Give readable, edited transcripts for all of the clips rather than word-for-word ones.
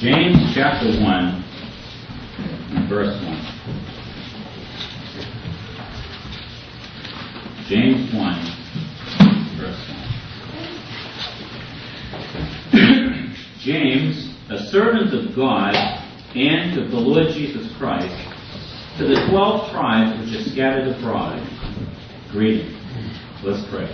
James chapter 1 and verse 1. James 1, verse 1. James, a servant of God and of the Lord Jesus Christ, to the 12 tribes which are scattered abroad, greeting. Let's pray.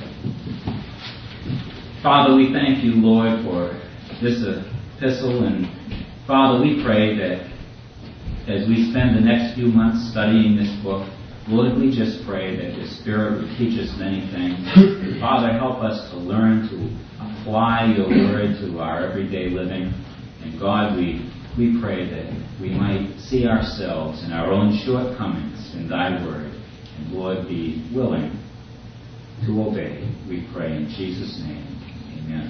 Father, we thank you, Lord, for this epistle, and Father, we pray that as we spend the next few months studying this book, Lord, we just pray that your Spirit would teach us many things. Father, help us to learn to apply your word to our everyday living. And God, we pray that we might see ourselves in our own shortcomings in thy word. And Lord, be willing to obey. We pray in Jesus' name. Amen.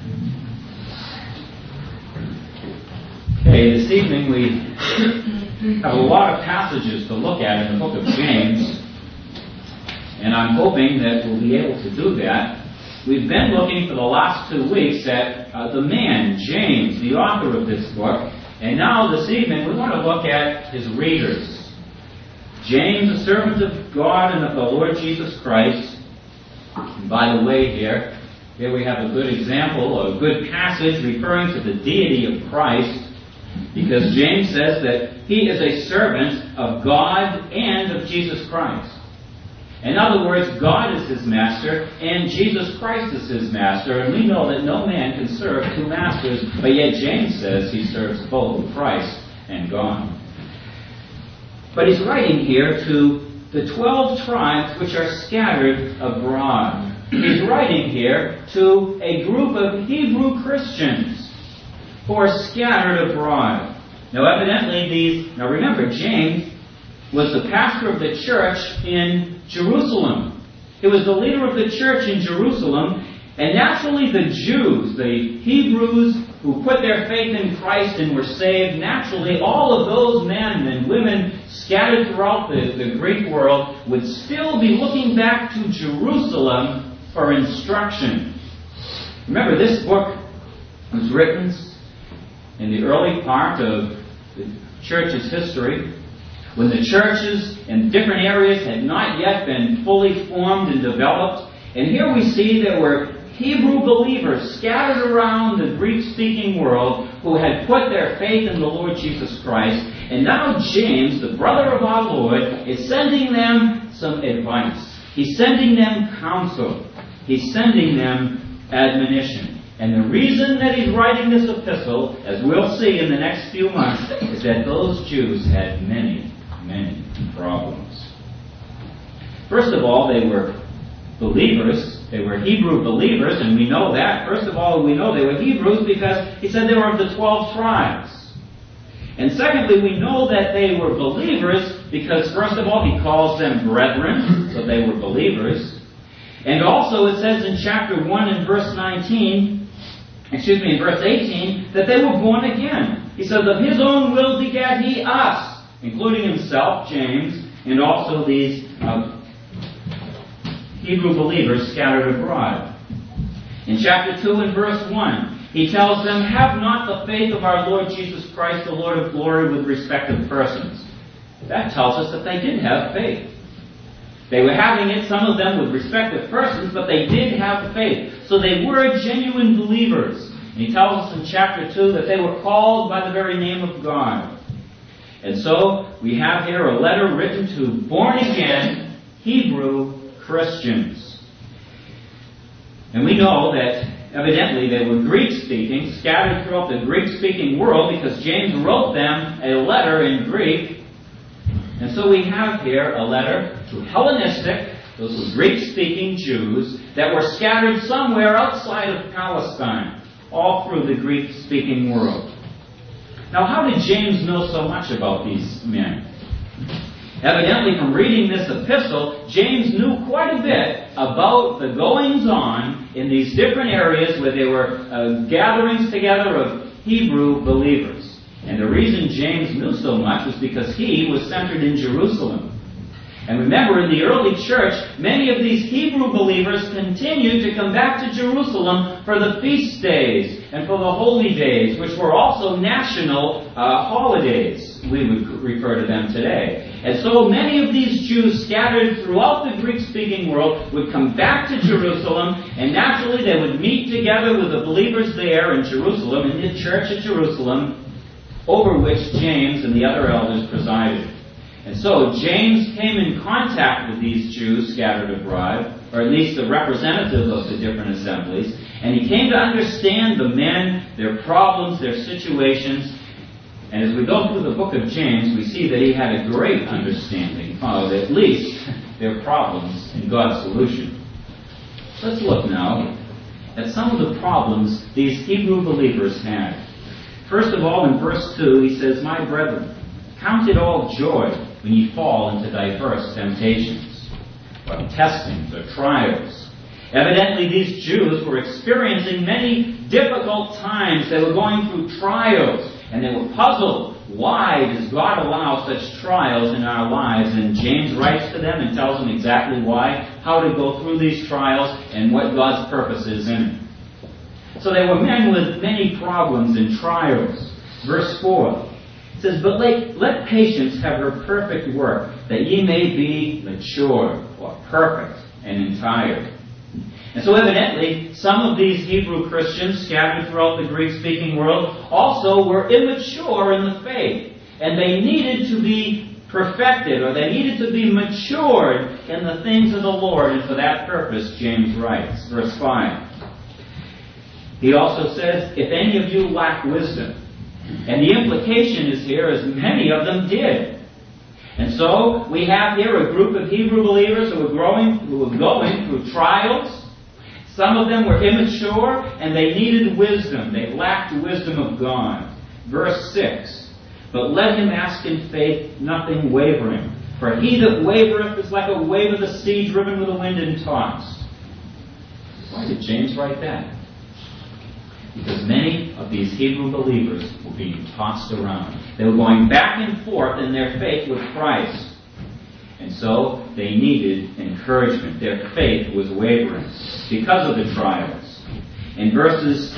Okay, this evening we have a lot of passages to look at in the book of James, and I'm hoping that we'll be able to do that. We've been looking for the last 2 weeks at the man, James, the author of this book, and now this evening we want to look at his readers. James, a servant of God and of the Lord Jesus Christ. And by the way, here we have a good example, a good passage referring to the deity of Christ, because James says that he is a servant of God and of Jesus Christ. In other words, God is his master and Jesus Christ is his master, and we know that no man can serve two masters, but yet James says he serves both Christ and God. But he's writing here to the 12 tribes which are scattered abroad. He's writing here to a group of Hebrew Christians who are scattered abroad. Now remember, James was the pastor of the church in Jerusalem. He was the leader of the church in Jerusalem, and naturally the Jews, the Hebrews who put their faith in Christ and were saved, naturally all of those men and women scattered throughout the Greek world would still be looking back to Jerusalem for instruction. Remember, this book was written in the early part of the church's history, when the churches in different areas had not yet been fully formed and developed. And here we see there were Hebrew believers scattered around the Greek-speaking world who had put their faith in the Lord Jesus Christ. And now James, the brother of our Lord, is sending them some advice. He's sending them counsel. He's sending them admonition. And the reason that he's writing this epistle, as we'll see in the next few months, is that those Jews had many, many problems. First of all, they were believers. They were Hebrew believers, and we know that. First of all, we know they were Hebrews because he said they were of the 12 tribes. And secondly, we know that they were believers because, first of all, he calls them brethren, so they were believers. And also it says in chapter 1 and verse 18, that they were born again. He says, of his own will begat he us, including himself, James, and also these Hebrew believers scattered abroad. In chapter 2 and verse 1, he tells them, have not the faith of our Lord Jesus Christ, the Lord of glory, with respect of persons. That tells us that they did have faith. They were having it, some of them with respect of persons, but they did have faith. So they were genuine believers. And he tells us in chapter 2 that they were called by the very name of God. And so we have here a letter written to born-again Hebrew Christians. And we know that evidently they were Greek-speaking, scattered throughout the Greek-speaking world, because James wrote them a letter in Greek. And so we have here a letter to Hellenistic, those were Greek-speaking Jews, that were scattered somewhere outside of Palestine, all through the Greek-speaking world. Now, how did James know so much about these men? Evidently, from reading this epistle, James knew quite a bit about the goings-on in these different areas where there were gatherings together of Hebrew believers. And the reason James knew so much was because he was centered in Jerusalem. And remember, in the early church, many of these Hebrew believers continued to come back to Jerusalem for the feast days and for the holy days, which were also national holidays, we would refer to them today. And so many of these Jews scattered throughout the Greek-speaking world would come back to Jerusalem, and naturally they would meet together with the believers there in Jerusalem, in the church at Jerusalem, over which James and the other elders presided. And so James came in contact with these Jews scattered abroad, or at least the representatives of the different assemblies, and he came to understand the men, their problems, their situations. And as we go through the book of James, we see that he had a great understanding of at least their problems and God's solution. Let's look now at some of the problems these Hebrew believers had. First of all, in verse 2, he says, "My brethren, count it all joy when ye fall into diverse temptations," or testings or trials. Evidently, these Jews were experiencing many difficult times. They were going through trials, and they were puzzled. Why does God allow such trials in our lives? And James writes to them and tells them exactly why, how to go through these trials, and what God's purpose is in it. So they were men with many problems and trials. Verse 4 says, "But let patience have her perfect work, that ye may be mature," or perfect and entire. And so evidently, some of these Hebrew Christians scattered throughout the Greek-speaking world also were immature in the faith. And they needed to be perfected, or they needed to be matured in the things of the Lord. And for that purpose, James writes, verse 5. He also says, "If any of you lack wisdom," and the implication is here, as many of them did. And so we have here a group of Hebrew believers who were going through trials. Some of them were immature, and they needed wisdom. They lacked wisdom of God. Verse 6, "But let him ask in faith, nothing wavering. For he that wavereth is like a wave of the sea driven with the wind and tossed." Why did James write that? Because many of these Hebrew believers were being tossed around. They were going back and forth in their faith with Christ. And so they needed encouragement. Their faith was wavering because of the trials. In verse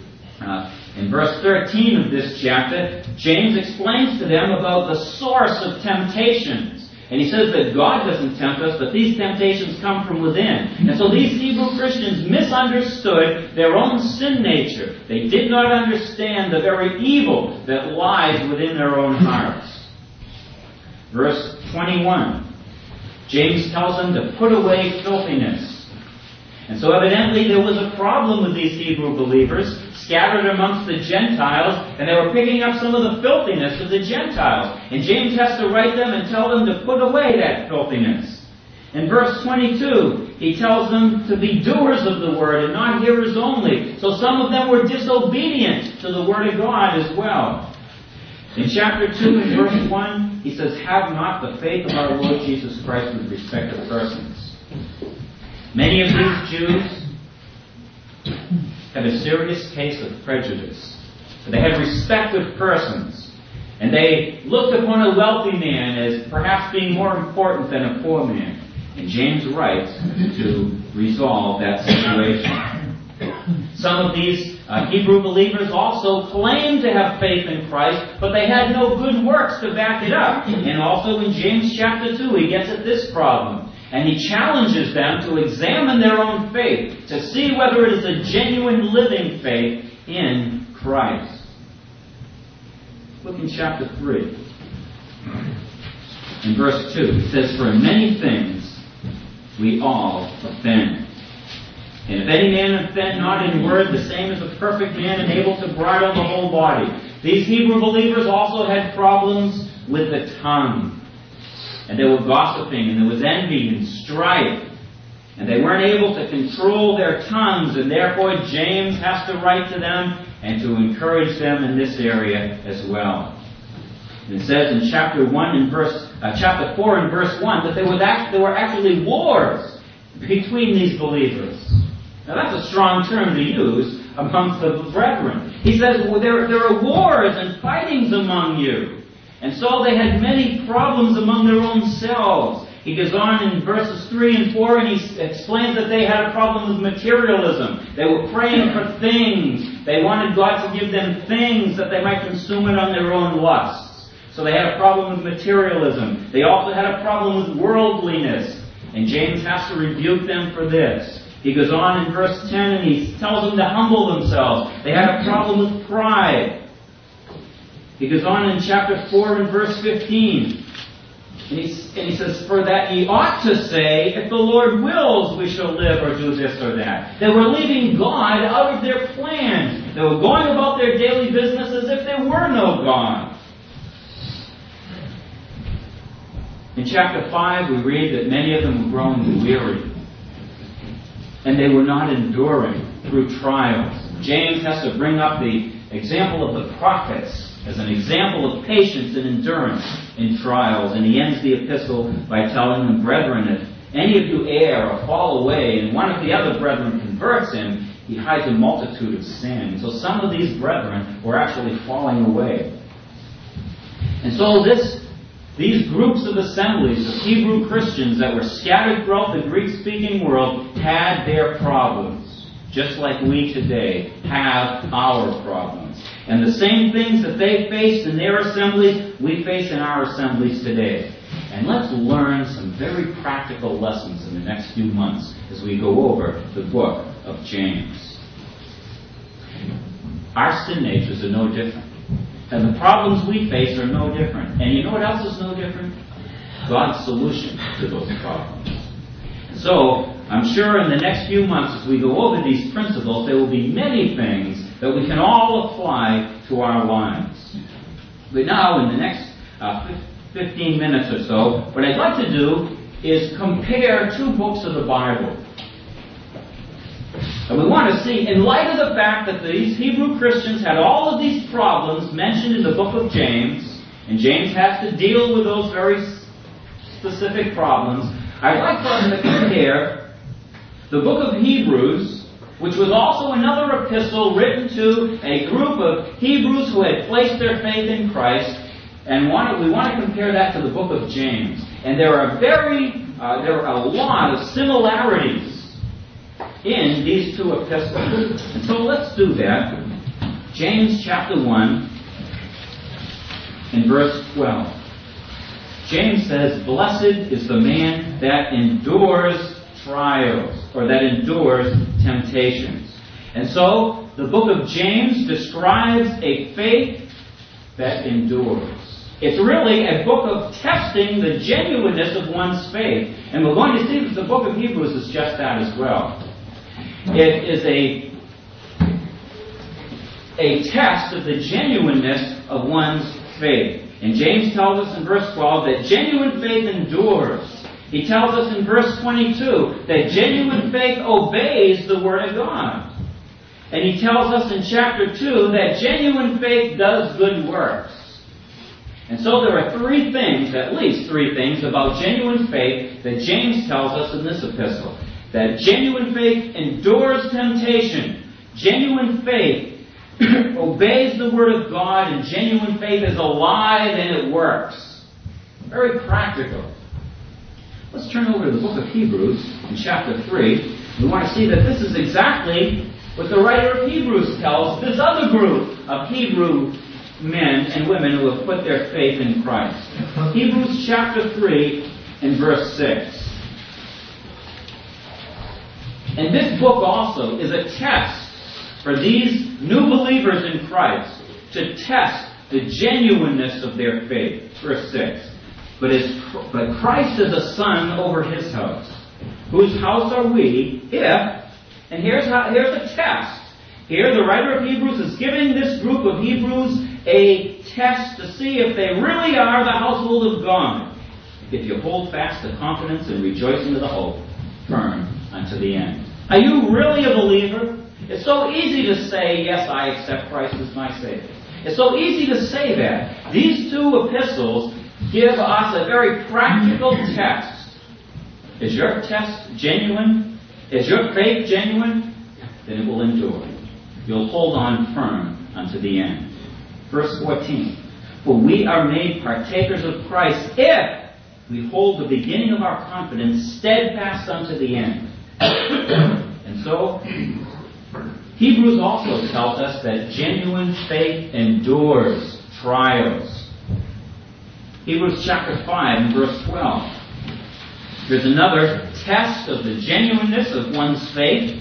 13 of this chapter, James explains to them about the source of temptations. And he says that God doesn't tempt us, but these temptations come from within. And so these Hebrew Christians misunderstood their own sin nature. They did not understand the very evil that lies within their own hearts. Verse 21, James tells them to put away filthiness. And so evidently there was a problem with these Hebrew believers scattered amongst the Gentiles, and they were picking up some of the filthiness of the Gentiles. And James has to write them and tell them to put away that filthiness. In verse 22, he tells them to be doers of the word and not hearers only. So some of them were disobedient to the word of God as well. In chapter 2 and verse 1, he says, "Have not the faith of our Lord Jesus Christ with respect to persons." Many of these Jews had a serious case of prejudice. They had respect of persons. And they looked upon a wealthy man as perhaps being more important than a poor man. And James writes to resolve that situation. Some of these Hebrew believers also claimed to have faith in Christ, but they had no good works to back it up. And also in James chapter 2, he gets at this problem. And he challenges them to examine their own faith, to see whether it is a genuine living faith in Christ. Look in chapter 3. In verse 2, it says, "For in many things we all offend. And if any man offend not in word, the same is a perfect man and able to bridle the whole body." These Hebrew believers also had problems with the tongue. And they were gossiping, and there was envy and strife. And they weren't able to control their tongues, and therefore James has to write to them and to encourage them in this area as well. It says in chapter 4 and verse 1 that there were actually wars between these believers. Now that's a strong term to use amongst the brethren. He says, well, there are wars and fightings among you. And so they had many problems among their own selves. He goes on in verses 3 and 4 and he explains that they had a problem with materialism. They were praying for things. They wanted God to give them things that they might consume it on their own lusts. So they had a problem with materialism. They also had a problem with worldliness. And James has to rebuke them for this. He goes on in verse 10 and he tells them to humble themselves. They had a problem with pride. He goes on in chapter 4 and verse 15. And he says, for that ye ought to say, if the Lord wills, we shall live or do this or that. They were leaving God out of their plans. They were going about their daily business as if there were no God. In chapter 5, we read that many of them were growing weary. And they were not enduring through trials. James has to bring up the example of the prophets as an example of patience and endurance in trials. And he ends the epistle by telling them, brethren, if any of you err or fall away, and one of the other brethren converts him, he hides a multitude of sin. So some of these brethren were actually falling away. And so these groups of assemblies of Hebrew Christians that were scattered throughout the Greek-speaking world had their problems, just like we today have our problems. And the same things that they faced in their assemblies, we face in our assemblies today. And let's learn some very practical lessons in the next few months as we go over the book of James. Our sin natures are no different. And the problems we face are no different. And you know what else is no different? God's solution to those problems. So, I'm sure in the next few months as we go over these principles, there will be many things that we can all apply to our lives. But now, in the next 15 minutes or so, what I'd like to do is compare two books of the Bible. And we want to see, in light of the fact that these Hebrew Christians had all of these problems mentioned in the book of James, and James has to deal with those very specific problems, I'd like for us to compare the book of Hebrews, which was also another epistle written to a group of Hebrews who had placed their faith in Christ, and we want to compare that to the book of James. And there are a lot of similarities in these two epistles. And so let's do that. James chapter 1 and verse 12. James says, blessed is the man that endures trials, or that endures temptations. And so, the book of James describes a faith that endures. It's really a book of testing the genuineness of one's faith. And we're going to see that the book of Hebrews is just that as well. It is a test of the genuineness of one's faith. And James tells us in verse 12 that genuine faith endures. He tells us in verse 22 that genuine faith obeys the Word of God. And he tells us in chapter 2 that genuine faith does good works. And so there are three things, at least three things, about genuine faith that James tells us in this epistle. That genuine faith endures temptation. Genuine faith obeys the Word of God, and genuine faith is alive and it works. Very practical. Let's turn over to the book of Hebrews in chapter 3. We want to see that this is exactly what the writer of Hebrews tells this other group of Hebrew men and women who have put their faith in Christ. Hebrews chapter 3 and verse 6. And this book also is a test for these new believers in Christ to test the genuineness of their faith. Verse 6. But Christ is a son over his house. Whose house are we if, and here's a test. Here the writer of Hebrews is giving this group of Hebrews a test to see if they really are the household of God. If you hold fast the confidence and rejoicing of the hope firm unto the end. Are you really a believer? It's so easy to say, yes, I accept Christ as my Savior. It's so easy to say that. These two epistles give us a very practical test. Is your test genuine? Is your faith genuine? Then it will endure. You'll hold on firm unto the end. Verse 14. For we are made partakers of Christ if we hold the beginning of our confidence steadfast unto the end. And so, Hebrews also tells us that genuine faith endures trials. Hebrews chapter 5 and verse 12. There's another test of the genuineness of one's faith.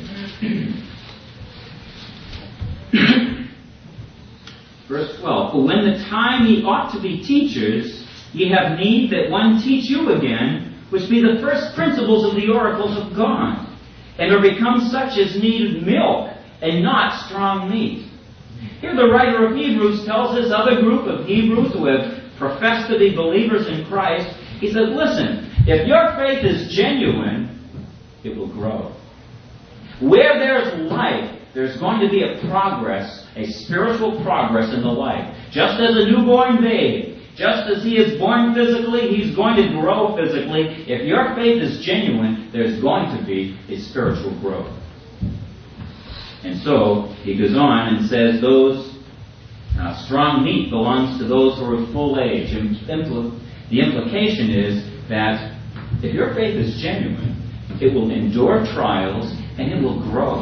Verse 12. For when the time ye ought to be teachers, ye have need that one teach you again, which be the first principles of the oracles of God, and are become such as need milk, and not strong meat. Here the writer of Hebrews tells this other group of Hebrews who have professed to be believers in Christ, he says, listen, if your faith is genuine, it will grow. Where there's life, there's going to be a progress, a spiritual progress in the life. Just as a newborn babe, just as he is born physically, he's going to grow physically. If your faith is genuine, there's going to be a spiritual growth. And so, he goes on and says, those strong meat belongs to those who are of full age. And the implication is that if your faith is genuine, it will endure trials and it will grow.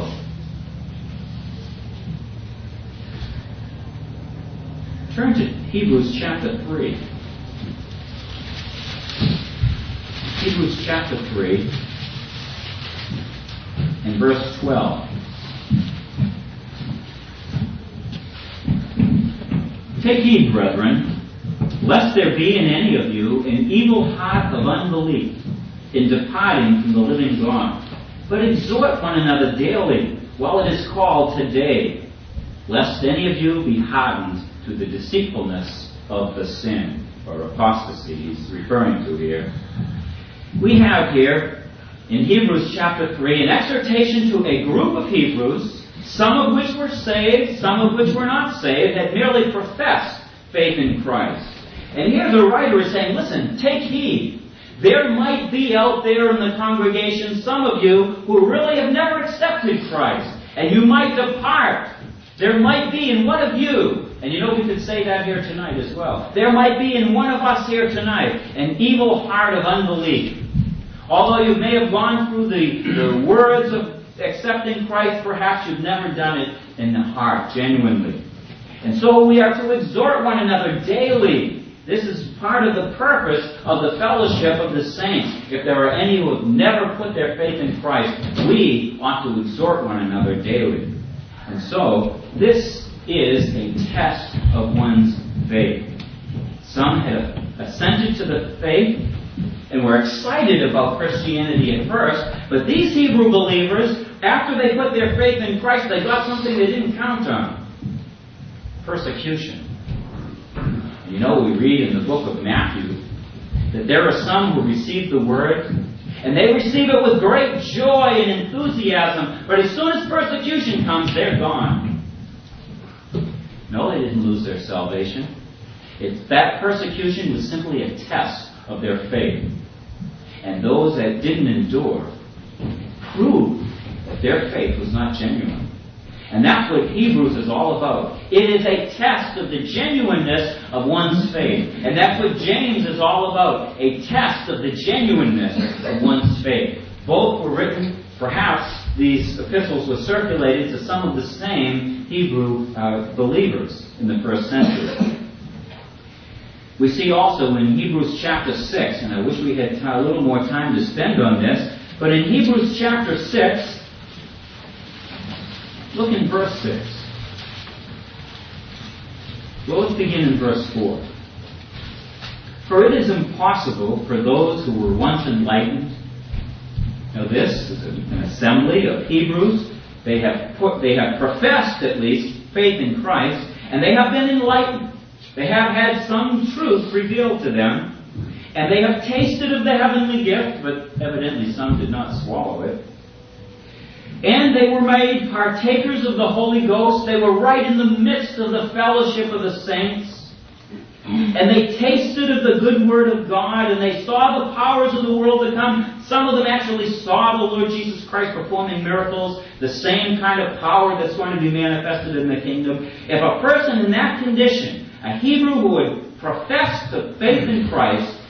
Turn to Hebrews chapter 3. Hebrews chapter 3 and verse 12. Take heed, brethren, lest there be in any of you an evil heart of unbelief in departing from the living God. But exhort one another daily, while it is called today, lest any of you be hardened to the deceitfulness of the sin, or apostasy he's referring to here. We have here, in Hebrews chapter 3, an exhortation to a group of Hebrews, some of which were saved, some of which were not saved, that merely professed faith in Christ. And here the writer is saying, listen, take heed. There might be out there in the congregation some of you who really have never accepted Christ, and you might depart. There might be in one of you, and you know we could say that here tonight as well, there might be in one of us here tonight an evil heart of unbelief. Although you may have gone through the words of accepting Christ, perhaps you've never done it in the heart, genuinely. And so we are to exhort one another daily. This is part of the purpose of the fellowship of the saints. If there are any who have never put their faith in Christ, we ought to exhort one another daily. And so, this is a test of one's faith. Some have assented to the faith and were excited about Christianity at first, but these Hebrew believers, after they put their faith in Christ, they got something they didn't count on. Persecution. And you know, we read in the book of Matthew that there are some who receive the word, and they receive it with great joy and enthusiasm, but as soon as persecution comes, they're gone. No, they didn't lose their salvation. That persecution was simply a test of their faith. And those that didn't endure proved that their faith was not genuine. And that's what Hebrews is all about. It is a test of the genuineness of one's faith. And that's what James is all about. A test of the genuineness of one's faith. Both were written, perhaps these epistles were circulated to some of the same Hebrew believers in the first century. We see also in Hebrews chapter 6, and I wish we had a little more time to spend on this, but in Hebrews chapter 6, look in verse 6. Well, let's begin in verse 4. For it is impossible for those who were once enlightened. Now this is an assembly of Hebrews. They have professed, at least, faith in Christ, and they have been enlightened. They have had some truth revealed to them, and they have tasted of the heavenly gift, but evidently some did not swallow it. And they were made partakers of the Holy Ghost. They were right in the midst of the fellowship of the saints. And they tasted of the good word of God, and they saw the powers of the world to come. Some of them actually saw the Lord Jesus Christ performing miracles, the same kind of power that's going to be manifested in the kingdom. If a person in that condition, a Hebrew who would profess the faith in Christ,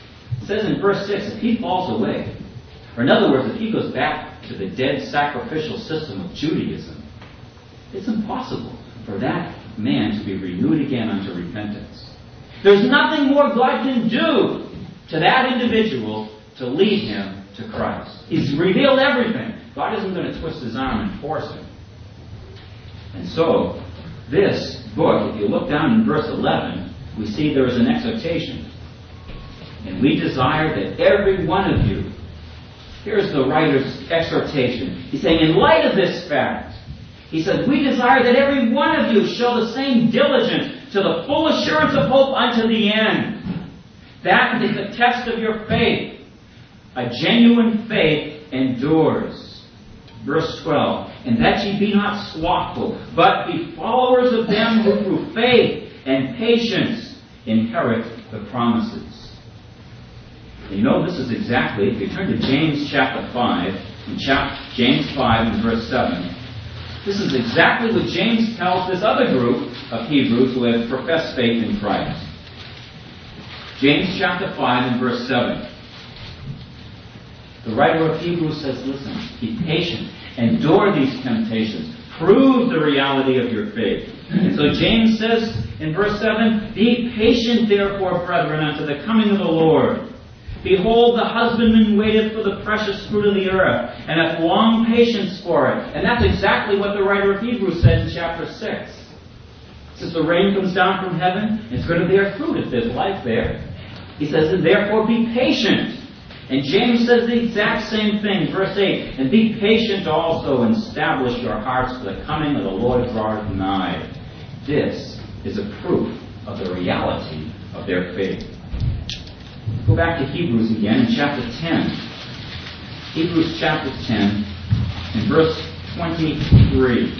It says in verse 6, if he falls away, or in other words, if he goes back to the dead sacrificial system of Judaism, it's impossible for that man to be renewed again unto repentance. There's nothing more God can do to that individual to lead him to Christ. He's revealed everything. God isn't going to twist his arm and force him. And so, this book, if you look down in verse 11, we see there is an exhortation. And we desire that every one of you, here's the writer's exhortation. He's saying, in light of this fact, he says, we desire that every one of you show the same diligence to the full assurance of hope unto the end. That is the test of your faith. A genuine faith endures. Verse 12, and that ye be not slothful, but be followers of them who through faith and patience inherit the promises. And you know, this is exactly, if you turn to James chapter 5, in James 5 and verse 7, this is exactly what James tells this other group of Hebrews who have professed faith in Christ. James chapter 5 and verse 7. The writer of Hebrews says, listen, be patient, endure these temptations, prove the reality of your faith. And so James says in verse 7, be patient therefore, brethren, unto the coming of the Lord. Behold, the husbandman waiteth for the precious fruit of the earth, and hath long patience for it. And that's exactly what the writer of Hebrews says in chapter 6. It says the rain comes down from heaven, it's going to bear fruit if there's life there. He says, and therefore be patient. And James says the exact same thing, verse 8, and be patient also, and establish your hearts, for the coming of the Lord draweth nigh. This is a proof of the reality of their faith. Go back to Hebrews again in chapter 10. Hebrews chapter 10 and verse 23.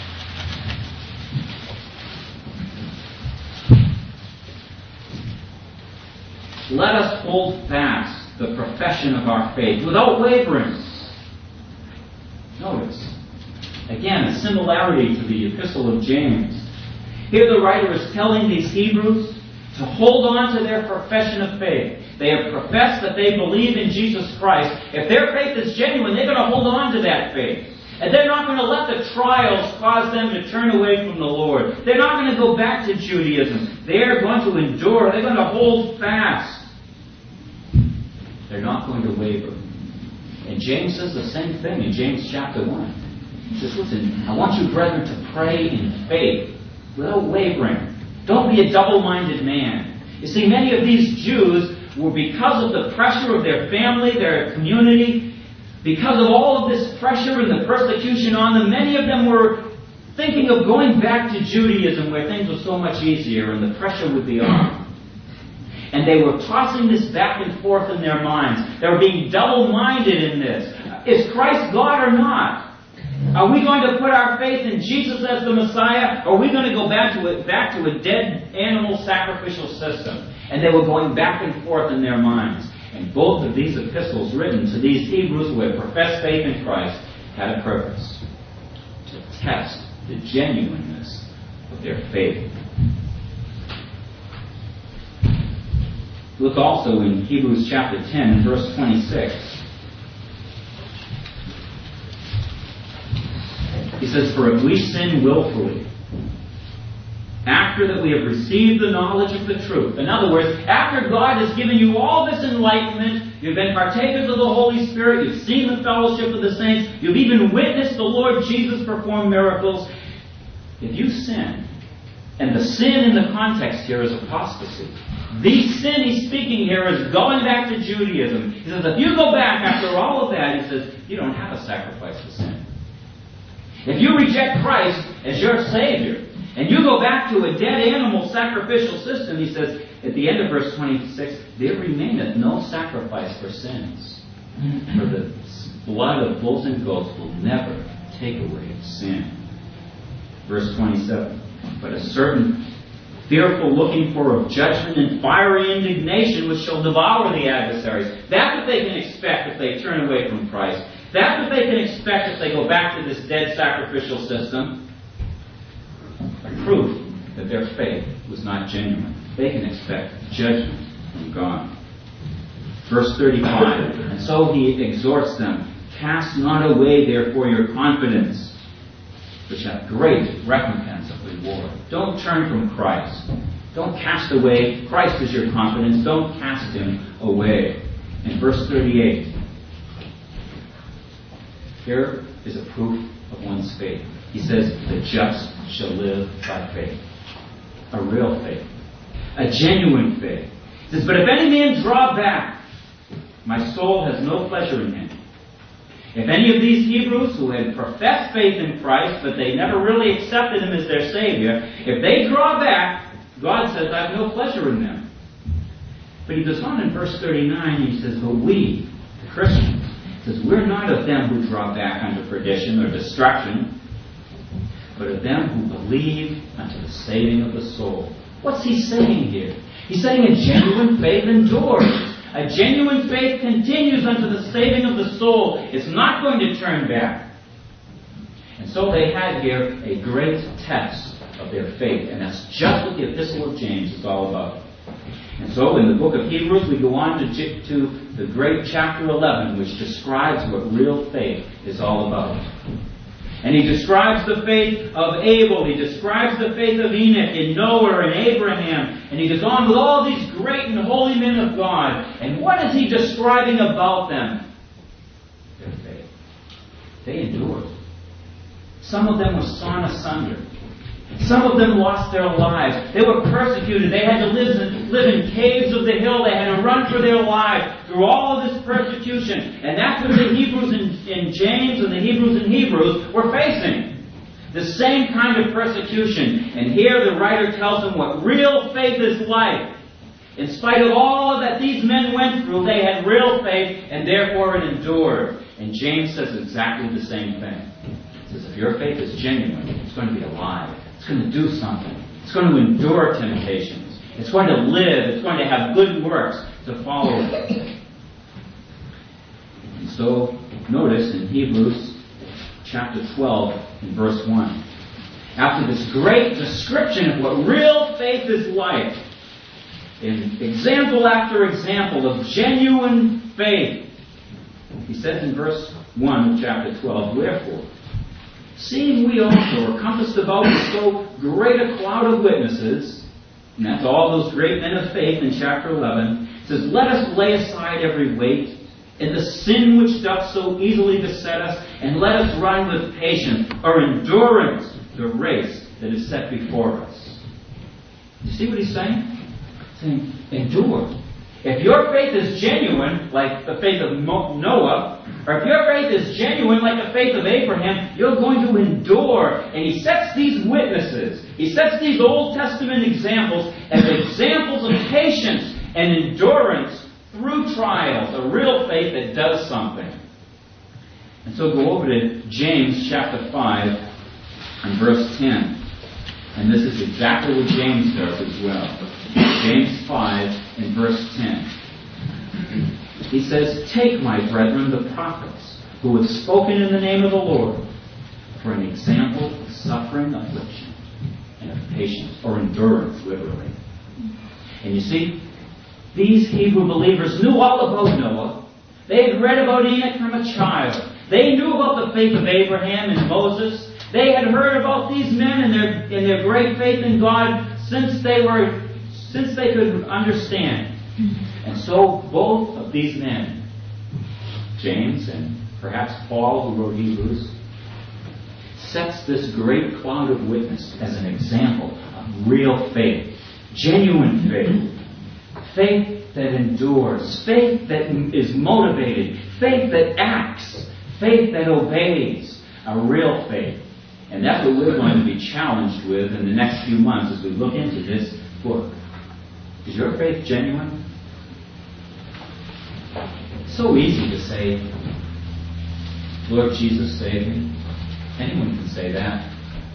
Let us hold fast the profession of our faith without wavering. Notice, again, a similarity to the epistle of James. Here the writer is telling these Hebrews to hold on to their profession of faith. They have professed that they believe in Jesus Christ. If their faith is genuine, they're going to hold on to that faith. And they're not going to let the trials cause them to turn away from the Lord. They're not going to go back to Judaism. They're going to endure. They're going to hold fast. They're not going to waver. And James says the same thing in James chapter 1. He says, listen, I want you, brethren, to pray in faith without wavering. Don't be a double-minded man. You see, many of these Jews were, because of the pressure of their family, their community, because of all of this pressure and the persecution on them, many of them were thinking of going back to Judaism where things were so much easier and the pressure would be off. And they were tossing this back and forth in their minds. They were being double-minded in this. Is Christ God or not? Are we going to put our faith in Jesus as the Messiah? Or are we going to go back to a dead animal sacrificial system? And they were going back and forth in their minds. And both of these epistles written to these Hebrews who had professed faith in Christ had a purpose: to test the genuineness of their faith. Look also in Hebrews chapter 10 and verse 26. He says, for if we sin willfully, after that we have received the knowledge of the truth. In other words, after God has given you all this enlightenment, you've been partakers of the Holy Spirit, you've seen the fellowship of the saints, you've even witnessed the Lord Jesus perform miracles. If you sin, and the sin in the context here is apostasy. The sin he's speaking here is going back to Judaism. He says, if you go back after all of that, he says, you don't have a sacrifice for sin. If you reject Christ as your Savior, and you go back to a dead animal sacrificial system, he says, at the end of verse 26, there remaineth no sacrifice for sins. For the blood of bulls and goats will never take away sin. Verse 27, but a certain fearful looking for of judgment and fiery indignation which shall devour the adversaries. That's what they can expect if they turn away from Christ. That's what they can expect if they go back to this dead sacrificial system. A proof that their faith was not genuine. They can expect judgment from God. Verse 35. And so he exhorts them, cast not away therefore your confidence, which hath great recompense of reward. Don't turn from Christ. Don't cast away. Christ is your confidence. Don't cast him away. In verse 38, here is a proof of one's faith. He says, the just shall live by faith. A real faith. A genuine faith. He says, but if any man draw back, my soul has no pleasure in him. If any of these Hebrews who had professed faith in Christ, but they never really accepted him as their Savior, if they draw back, God says, I have no pleasure in them. But he goes on in verse 39, he says, but we, the Christians, he says, we're not of them who draw back unto perdition or destruction, but of them who believe unto the saving of the soul. What's he saying here? He's saying a genuine faith endures. A genuine faith continues unto the saving of the soul. It's not going to turn back. And so they had here a great test of their faith. And that's just what the Epistle of James is all about. And so in the book of Hebrews, we go on to the great chapter 11, which describes what real faith is all about. And he describes the faith of Abel. He describes the faith of Enoch and Noah and Abraham. And he goes on with all these great and holy men of God. And what is he describing about them? Their faith. They endured. Some of them were sawn asunder. Some of them lost their lives. They were persecuted. They had to live in caves of the hill. They had to run for their lives through all of this persecution. And that's what the Hebrews in James and the Hebrews in Hebrews were facing. The same kind of persecution. And here the writer tells them what real faith is like. In spite of all that these men went through, they had real faith and therefore it endured. And James says exactly the same thing. He says, if your faith is genuine, it's going to be alive. It's going to do something. It's going to endure temptations. It's going to live. It's going to have good works to follow it. And so, notice in Hebrews chapter 12 in verse 1. After this great description of what real faith is like, in example after example of genuine faith, he says in verse 1 of chapter 12, wherefore, seeing we also are compassed about with so great a cloud of witnesses, and that's all those great men of faith in chapter 11, it says, let us lay aside every weight and the sin which doth so easily beset us, and let us run with patience or endurance the race that is set before us. You see what he's saying? He's saying, endure. If your faith is genuine, like the faith of Noah, or if your faith is genuine like the faith of Abraham, you're going to endure. And he sets these witnesses, he sets these Old Testament examples as examples of patience and endurance through trials, a real faith that does something. And so go over to James chapter 5 and verse 10. And this is exactly what James does as well. James 5 and verse 10. He says, take, my brethren, the prophets, who have spoken in the name of the Lord, for an example of suffering, affliction, and of patience, or endurance, literally. And you see, these Hebrew believers knew all about Noah. They had read about Enoch from a child. They knew about the faith of Abraham and Moses. They had heard about these men and their great faith in God since they could understand. And so both of these men, James and perhaps Paul, who wrote Hebrews, sets this great cloud of witness as an example of real faith, genuine faith, faith that endures, faith that is motivated, faith that acts, faith that obeys, a real faith. And that's what we're going to be challenged with in the next few months as we look into this book. Is your faith genuine? It's so easy to say, Lord Jesus, save me. Anyone can say that.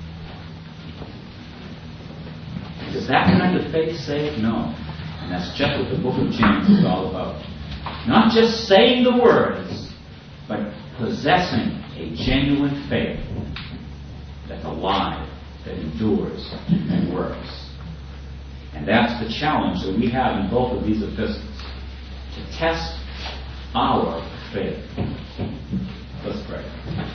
Does that kind of faith save? No. And that's just what the book of James is all about. Not just saying the words, but possessing a genuine faith that's alive, that endures and works. And that's the challenge that we have in both of these epistles. To test our faith. Let's pray.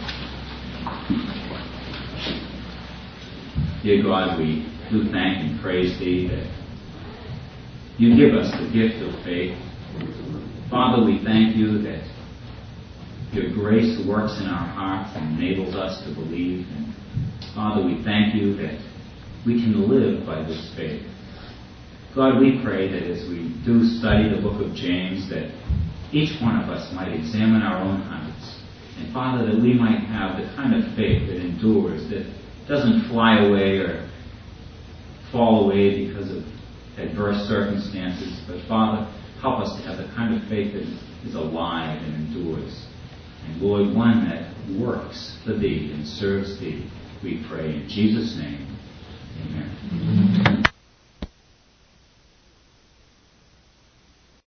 Dear God, we do thank and praise Thee that You give us the gift of faith. Father, we thank You that Your grace works in our hearts and enables us to believe. And Father, we thank You that we can live by this faith. God, we pray that as we do study the book of James, that each one of us might examine our own hearts. And Father, that we might have the kind of faith that endures, that doesn't fly away or fall away because of adverse circumstances. But Father, help us to have the kind of faith that is alive and endures. And Lord, one that works for Thee and serves Thee. We pray in Jesus' name. Amen.